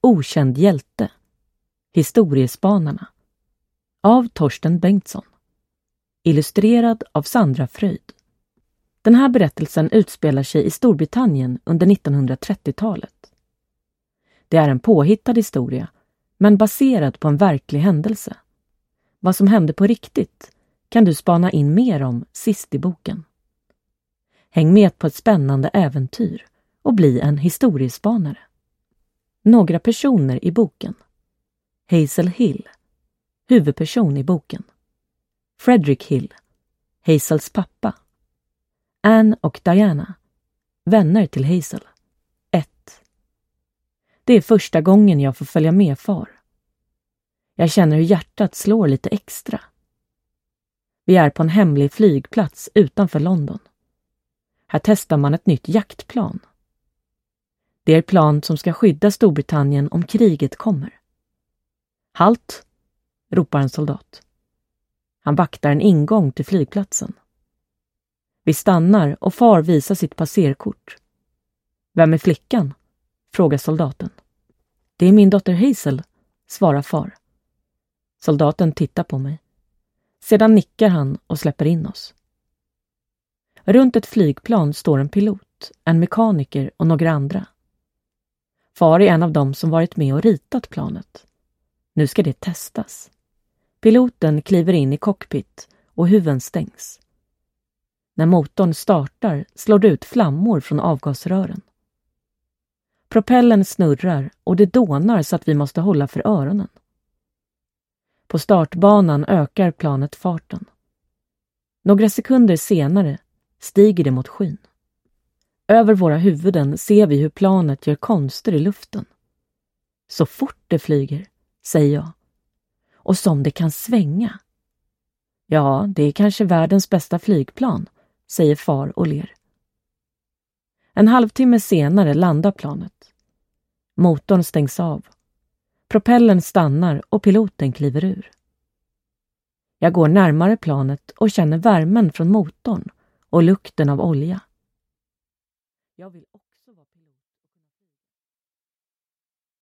okänd hjälte. Historiespanarna. Av Torsten Bengtsson. Illustrerad av Sandra Fröjd. Den här berättelsen utspelar sig i Storbritannien under 1930-talet. Det är en påhittad historia, men baserad på en verklig händelse. Vad som hände på riktigt kan du spana in mer om sist i boken. Häng med på ett spännande äventyr och bli en historiespanare. Några personer i boken. Hazel Hill, huvudperson i boken. Frederick Hill, Hazels pappa. Anne och Diana, vänner till Hazel. 1. Det är första gången jag får följa med far. Jag känner hur hjärtat slår lite extra. Vi är på en hemlig flygplats utanför London. Här testar man ett nytt jaktplan. Det är ett plan som ska skydda Storbritannien om kriget kommer. Halt, ropar en soldat. Han vaktar en ingång till flygplatsen. Vi stannar och far visar sitt passerkort. Vem är flickan? Frågar soldaten. Det är min dotter Hazel, svarar far. Soldaten tittar på mig. Sedan nickar han och släpper in oss. Runt ett flygplan står en pilot, en mekaniker och några andra. Far är en av dem som varit med och ritat planet. Nu ska det testas. Piloten kliver in i cockpit och huven stängs. När motorn startar slår det ut flammor från avgasrören. Propellen snurrar och det dånar så att vi måste hålla för öronen. På startbanan ökar planet farten. Några sekunder senare stiger det mot skyn. Över våra huvuden ser vi hur planet gör konster i luften. Så fort det flyger, säger jag. Och som det kan svänga. Ja, det är kanske världens bästa flygplan, säger far och ler. En halvtimme senare landar planet. Motorn stängs av. Propellen stannar och piloten kliver ur. Jag går närmare planet och känner värmen från motorn och lukten av olja. Jag vill